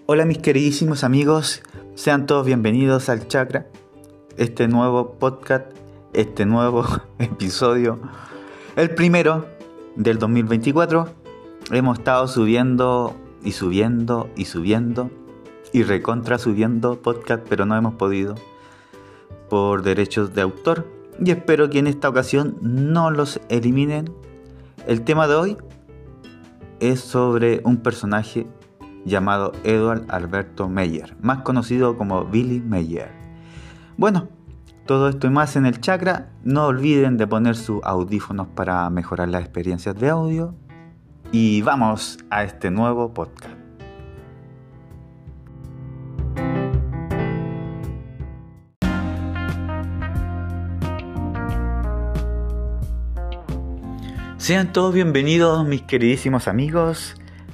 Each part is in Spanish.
Hola mis queridísimos amigos, sean todos bienvenidos al Chakra, este nuevo podcast, este nuevo episodio, el primero del 2024. Hemos estado subiendo y recontra subiendo podcast, pero no hemos podido por derechos de autor y espero que en esta ocasión no los eliminen. El tema de hoy es sobre un personaje llamado Edward Alberto Meyer, más conocido como Billy Meyer. Bueno, todo esto y más en el Chakra. No olviden de poner sus audífonos para mejorar las experiencias de audio. Y vamos a este nuevo podcast. Sean todos bienvenidos mis queridísimos amigos.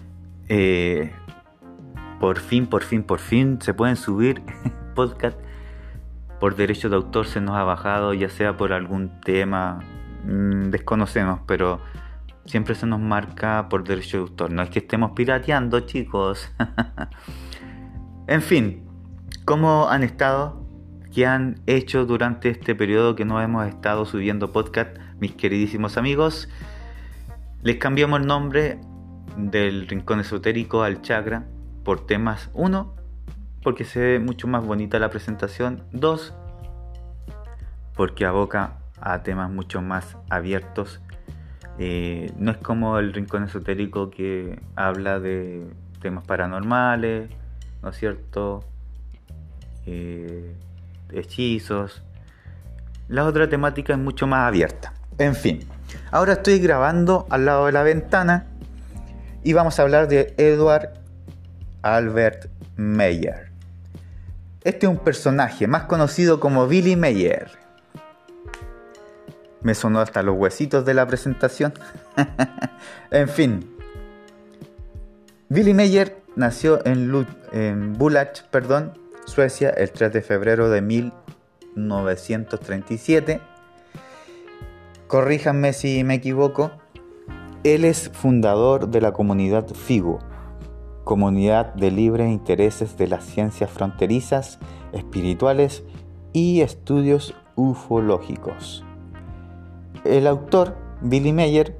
Por fin se pueden subir podcast. Por derechos de autor se nos ha bajado, ya sea por algún tema, desconocemos, pero siempre se nos marca por derechos de autor. No es que estemos pirateando, chicos. En fin, ¿cómo han estado? ¿Qué han hecho durante este periodo que no hemos estado subiendo podcast, mis queridísimos amigos? Les cambiamos el nombre del Rincón Esotérico al Chakra por temas. 1, porque se ve mucho más bonita la presentación. 2, porque aboca a temas mucho más abiertos. No es como el Rincón Esotérico que habla de temas paranormales, ¿no es cierto? Hechizos. La otra temática es mucho más abierta. En fin, ahora estoy grabando al lado de la ventana y vamos a hablar de Edward Albert Meyer. Este es un personaje más conocido como Billy Meyer. Me sonó hasta los huesitos de la presentación. En fin, Billy Meyer nació en Bulach, Suecia, el 3 de febrero de 1937. Corríjanme si me equivoco. Él es fundador de la comunidad FIGO, Comunidad de Libres Intereses de las Ciencias Fronterizas, Espirituales y Estudios Ufológicos. El autor, Billy Meyer,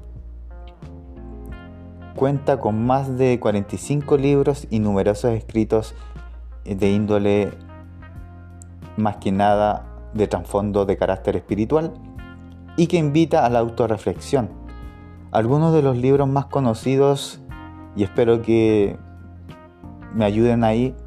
cuenta con más de 45 libros y numerosos escritos de índole, más que nada, de trasfondo de carácter espiritual y que invita a la autorreflexión. Algunos de los libros más conocidos, y espero que me ayuden ahí: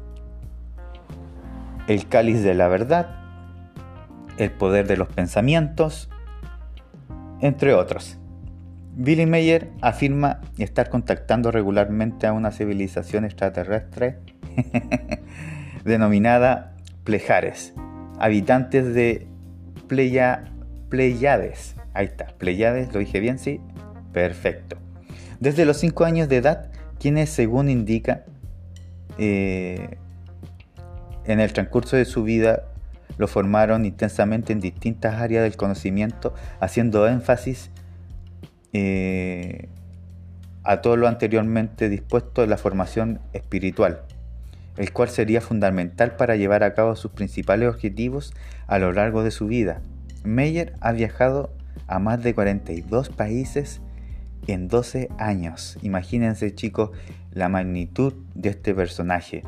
El Cáliz de la Verdad, El Poder de los Pensamientos, entre otros. Billy Meyer afirma estar contactando regularmente a una civilización extraterrestre denominada Plejares, habitantes de Pleiades. Ahí está, Pleiades, ¿lo dije bien? Sí, perfecto. Desde los 5 años de edad, quienes, según indica, en el transcurso de su vida lo formaron intensamente en distintas áreas del conocimiento, haciendo énfasis a todo lo anteriormente dispuesto en la formación espiritual, el cual sería fundamental para llevar a cabo sus principales objetivos a lo largo de su vida. Meyer ha viajado a más de 42 países en 12 años. Imagínense, chicos, la magnitud de este personaje.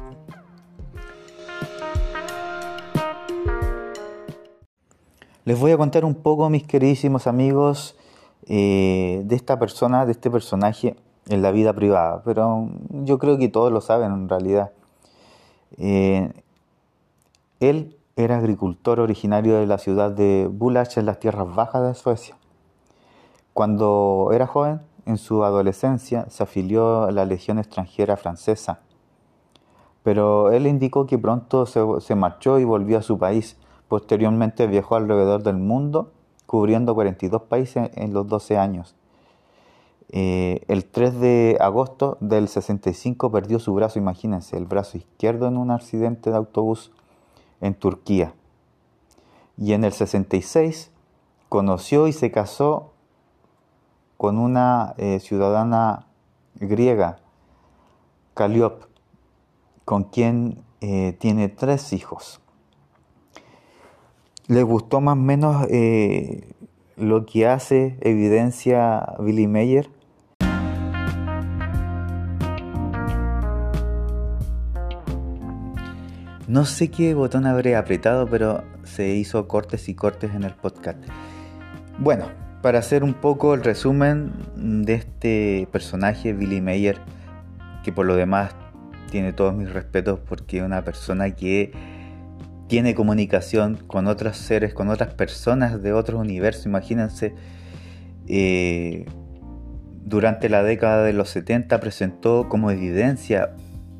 Les voy a contar un poco, mis queridísimos amigos, de esta persona, de este personaje en la vida privada, pero yo creo que todos lo saben en realidad. Él era agricultor originario de la ciudad de Bulach, en las tierras bajas de Suecia. Cuando era joven, en su adolescencia, se afilió a la Legión extranjera francesa, pero él indicó que pronto se marchó y volvió a su país. Posteriormente viajó alrededor del mundo, cubriendo 42 países en los 12 años. El 3 de agosto del 65 perdió su brazo, imagínense, el brazo izquierdo, en un accidente de autobús en Turquía. Y en el 66 conoció y se casó con una ciudadana griega, Calliope, con quien tiene 3 hijos. ¿Les gustó más o menos lo que hace, evidencia Billy Mayer? No sé qué botón habré apretado, pero se hizo cortes y cortes en el podcast. Bueno, para hacer un poco el resumen de este personaje, Billy Mayer, que por lo demás tiene todos mis respetos porque es una persona que tiene comunicación con otros seres, con otras personas de otros universos. Imagínense, durante la década de los 70 presentó como evidencia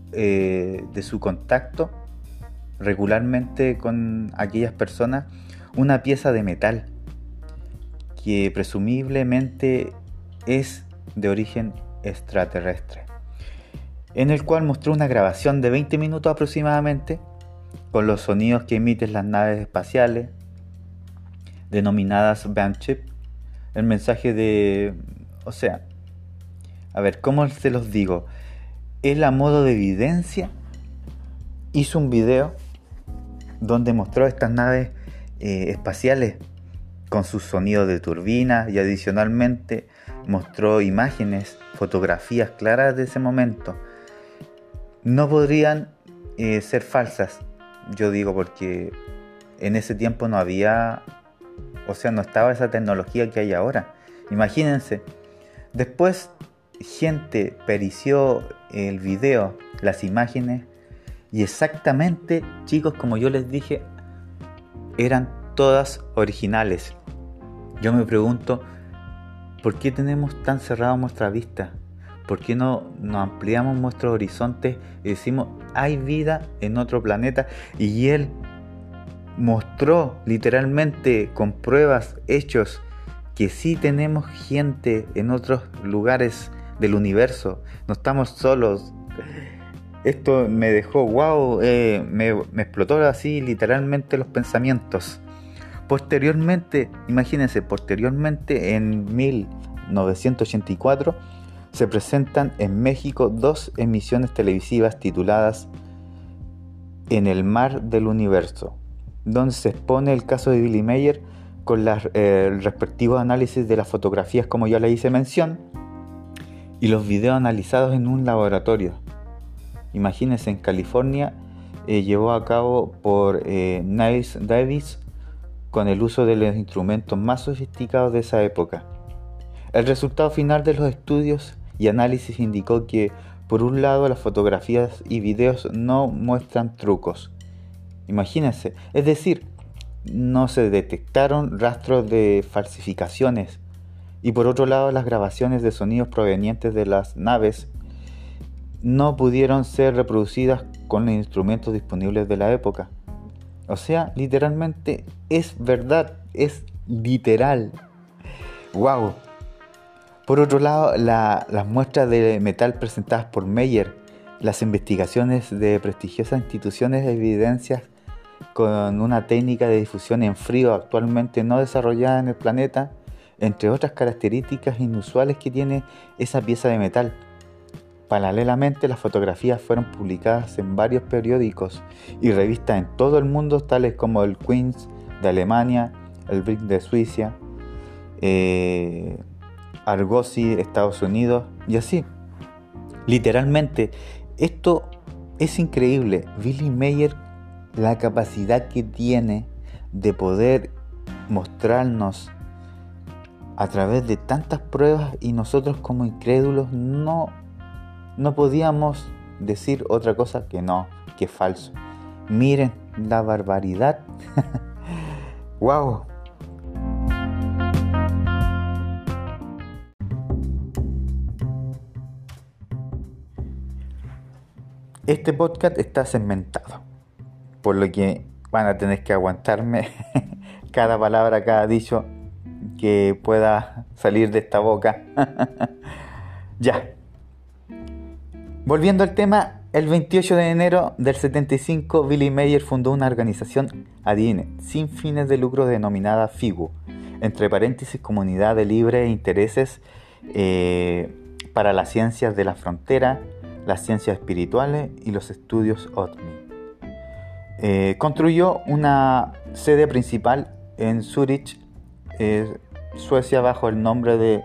de su contacto regularmente con aquellas personas una pieza de metal que presumiblemente es de origen extraterrestre, en el cual mostró una grabación de 20 minutos aproximadamente con los sonidos que emiten las naves espaciales denominadas Bandship. El mensaje de... O sea, a ver, ¿cómo se los digo? Él, a modo de evidencia, hizo un video donde mostró estas naves espaciales con sus sonidos de turbina, y adicionalmente mostró imágenes, fotografías claras de ese momento. No podrían ser falsas, yo digo, porque en ese tiempo no había, o sea, no estaba esa tecnología que hay ahora. Imagínense, después gente perició el video, las imágenes, y exactamente, chicos, como yo les dije, eran todas originales. Yo me pregunto, ¿por qué tenemos tan cerrado nuestra vista? ¿Por qué no ampliamos nuestros horizontes y decimos, hay vida en otro planeta? Y él mostró literalmente con pruebas, hechos, que sí tenemos gente en otros lugares del universo. No estamos solos. Esto me dejó wow, me explotó así literalmente los pensamientos. Posteriormente, imagínense, en 1984 se presentan en México 2 emisiones televisivas tituladas En el mar del universo, donde se expone el caso de Billy Mayer con el respectivo análisis de las fotografías, como ya le hice mención, y los videos analizados en un laboratorio. Imagínense, en California, llevó a cabo por Niles Davis con el uso de los instrumentos más sofisticados de esa época. El resultado final de los estudios y análisis indicó que, por un lado, las fotografías y videos no muestran trucos. Imagínense, es decir, no se detectaron rastros de falsificaciones, y por otro lado, las grabaciones de sonidos provenientes de las naves no pudieron ser reproducidas con los instrumentos disponibles de la época. O sea, literalmente es verdad, es literal. ¡Wow! Por otro lado, las muestras de metal presentadas por Mayer, las investigaciones de prestigiosas instituciones de evidencias con una técnica de difusión en frío actualmente no desarrollada en el planeta, entre otras características inusuales que tiene esa pieza de metal. Paralelamente, las fotografías fueron publicadas en varios periódicos y revistas en todo el mundo, tales como el Queen's de Alemania, el Blick de Suiza, Argosy, Estados Unidos, y así. Literalmente, esto es increíble. Billy Mayer, la capacidad que tiene de poder mostrarnos a través de tantas pruebas, y nosotros como incrédulos no podíamos decir otra cosa que no, que es falso. Miren la barbaridad. ¡Wow! Este podcast está segmentado, por lo que van a tener que aguantarme cada palabra, cada dicho que pueda salir de esta boca. Ya. Volviendo al tema, el 28 de enero del 75, Billy Mayer fundó una organización, adivine, sin fines de lucro denominada FIGU, entre paréntesis, Comunidad de Libre Intereses para las Ciencias de la Frontera, las ciencias espirituales y los estudios OVNI. Construyó una sede principal en Zurich, Suecia, bajo el nombre de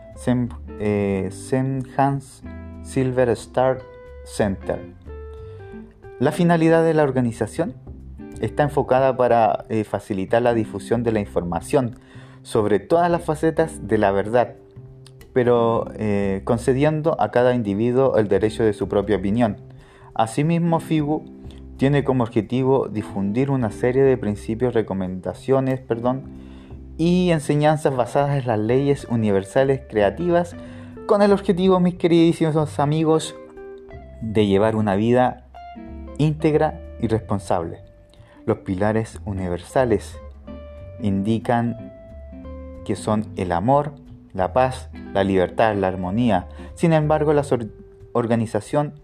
Semhans Silver Star Center. La finalidad de la organización está enfocada para facilitar la difusión de la información sobre todas las facetas de la verdad, pero concediendo a cada individuo el derecho de su propia opinión. Asimismo, FIGU tiene como objetivo difundir una serie de principios, recomendaciones, y enseñanzas basadas en las leyes universales creativas, con el objetivo, mis queridísimos amigos, de llevar una vida íntegra y responsable. Los pilares universales indican que son el amor, la paz, la libertad, la armonía. Sin embargo, las organizaciones,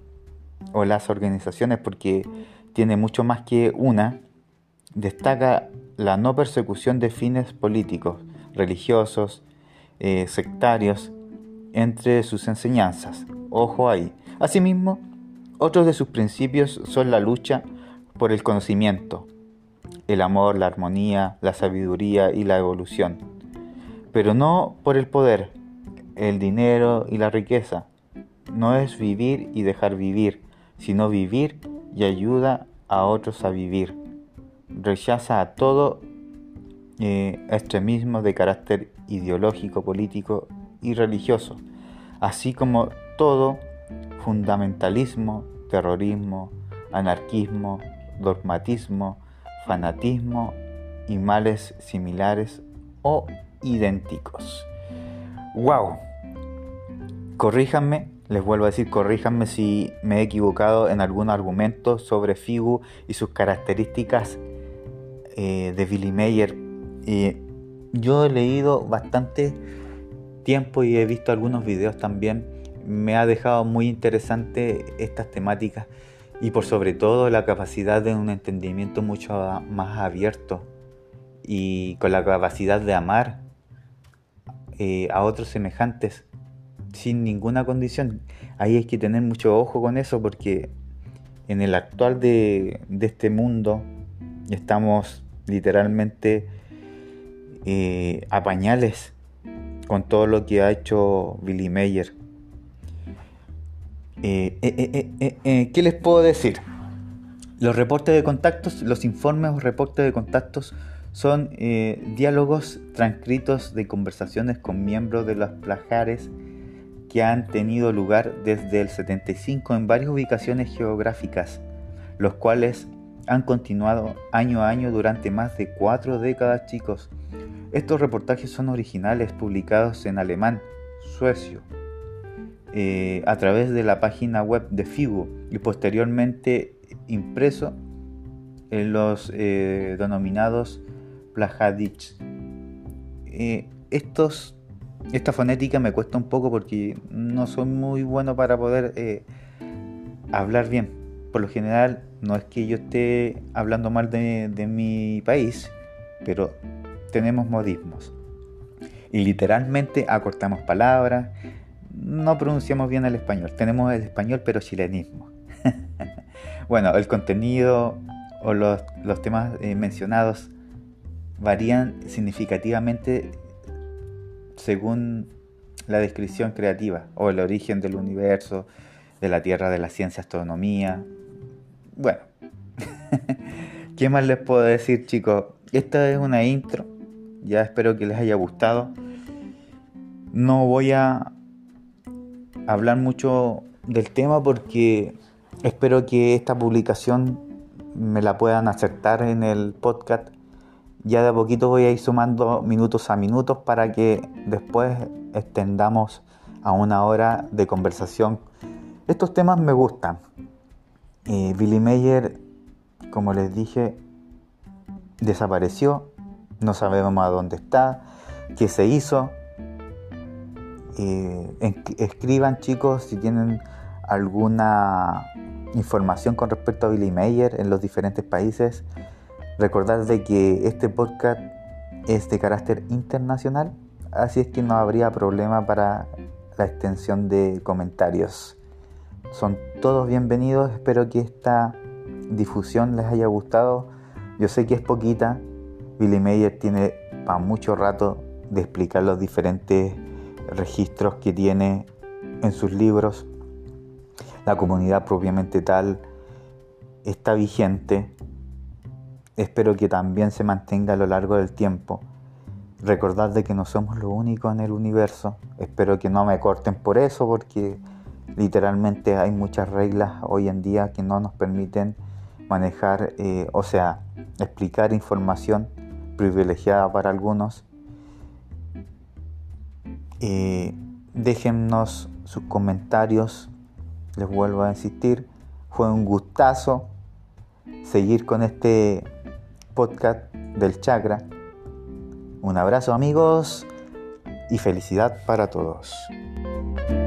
porque tiene mucho más que una, destaca la no persecución de fines políticos, religiosos, sectarios, entre sus enseñanzas. Ojo ahí. Asimismo, otros de sus principios son la lucha por el conocimiento, el amor, la armonía, la sabiduría y la evolución, pero no por el poder, el dinero y la riqueza. No es vivir y dejar vivir, sino vivir y ayuda a otros a vivir. Rechaza a todo extremismo de carácter ideológico, político y religioso, así como todo fundamentalismo, terrorismo, anarquismo, dogmatismo, fanatismo y males similares o idénticos. ¡Wow! Corríjanme, les vuelvo a decir, corríjanme si me he equivocado en algún argumento sobre FIGU y sus características de Billy Meier. Yo he leído bastante tiempo y he visto algunos videos también. Me ha dejado muy interesante estas temáticas y por sobre todo la capacidad de un entendimiento mucho más abierto y con la capacidad de amar a otros semejantes sin ninguna condición. Ahí hay que tener mucho ojo con eso, porque en el actual de este mundo estamos literalmente a pañales con todo lo que ha hecho Billy Meier. ¿Qué les puedo decir? Los reportes de contactos, los informes o reportes de contactos son diálogos transcritos de conversaciones con miembros de los plajares que han tenido lugar desde el 75 en varias ubicaciones geográficas, los cuales han continuado año a año durante más de 4 décadas, chicos. Estos reportajes son originales, publicados en alemán, suecio, a través de la página web de FIGU y posteriormente impreso en los denominados Plajadich. Esta fonética me cuesta un poco porque no soy muy bueno para poder hablar bien. Por lo general, no es que yo esté hablando mal de mi país, pero tenemos modismos y literalmente acortamos palabras, no pronunciamos bien el español. Tenemos el español pero chilenismo. Bueno, el contenido o los temas mencionados varían significativamente según la descripción creativa o el origen del universo, de la Tierra, de la ciencia, astronomía. Bueno, ¿qué más les puedo decir, chicos? Esta es una intro, ya espero que les haya gustado. No voy a hablar mucho del tema porque espero que esta publicación me la puedan aceptar en el podcast. Ya de a poquito voy a ir sumando minutos a minutos para que después extendamos a 1 hora de conversación. Estos temas me gustan. Billy Meier, como les dije, desapareció. No sabemos a dónde está, qué se hizo. Escriban, chicos, si tienen alguna información con respecto a Billy Meier en los diferentes países. Recordad de que este podcast es de carácter internacional, así es que no habría problema para la extensión de comentarios. son todos bienvenidos. Espero que esta difusión les haya gustado. Yo sé que es poquita. Billy Mayer tiene para mucho rato de explicar los diferentes registros que tiene en sus libros. La comunidad propiamente tal está vigente. Espero que también se mantenga a lo largo del tiempo. Recordad de que no somos los únicos en el universo. Espero que no me corten por eso, porque literalmente hay muchas reglas hoy en día que no nos permiten manejar, explicar información privilegiada para algunos. Déjennos sus comentarios. Les vuelvo a insistir, fue un gustazo seguir con este podcast del chakra. Un abrazo, amigos, y felicidad para todos.